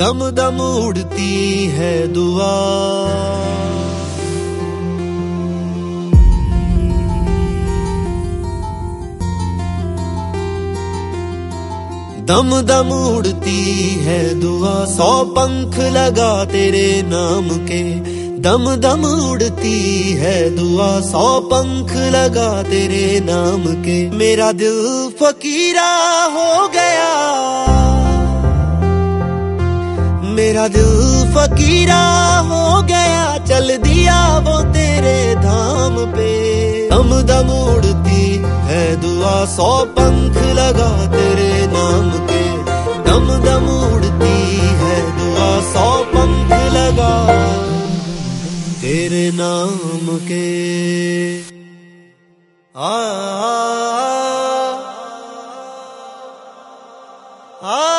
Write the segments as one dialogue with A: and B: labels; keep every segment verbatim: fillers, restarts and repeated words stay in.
A: दम दम उड़ती है दुआ। दम दम उड़ती है दुआ, सौ पंख लगा तेरे नाम के। दम दम उड़ती है दुआ, सौ पंख लगा तेरे नाम के। मेरा दिल फकीरा हो गया, मेरा दिल फकीरा हो गया, चल दिया वो तेरे धाम पे। दम दम उड़ती है दुआ, सौ पंख लगा तेरे नाम के। दम दम उड़ती है दुआ, सौ पंख लगा तेरे नाम के। आ, आ, आ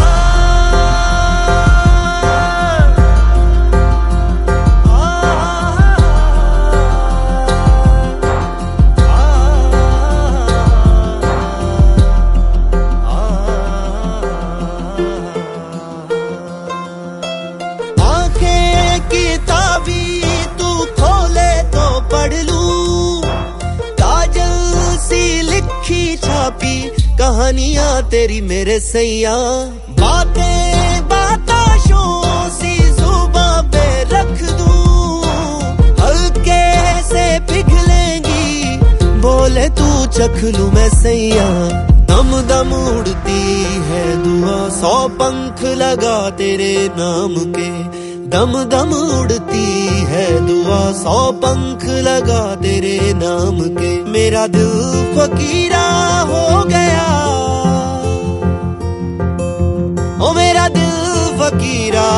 A: कहानियां तेरी मेरे सैया, बातें बाताशों सी जुबां पे रख दूं, हल्के से पिघलेंगी बोले तू चख लूं मैं सैया। दम दम उड़ती है दुआ, सौ पंख लगा तेरे नाम के। दम दम उड़ती है दुआ, सौ पंख लगा तेरे नाम के। मेरा दिल फकीरा हो गया, ओ मेरा दिल फकीरा,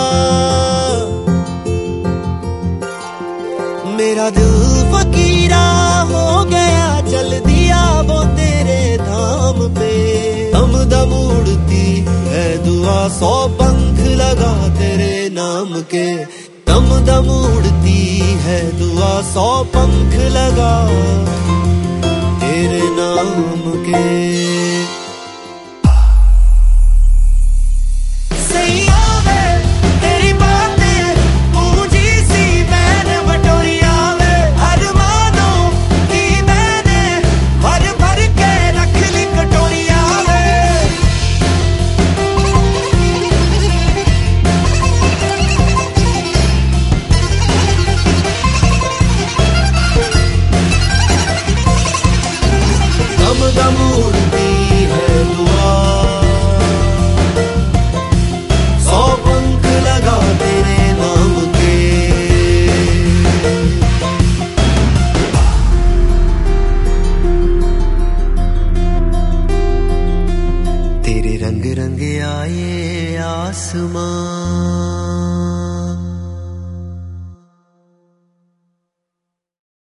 A: मेरा दिल फकीरा हो गया, चल दिया वो तेरे धाम पे। दम दम उड़ती है दुआ, सौ पंख लगा तेरे नाम के। दम दम उड़ती है दुआ, सौ पंख लगा तेरे नाम के। दम उड़ती है दुआ, सौ पंख लगा तेरे नाम के। तेरे रंग रंग आए आसमां,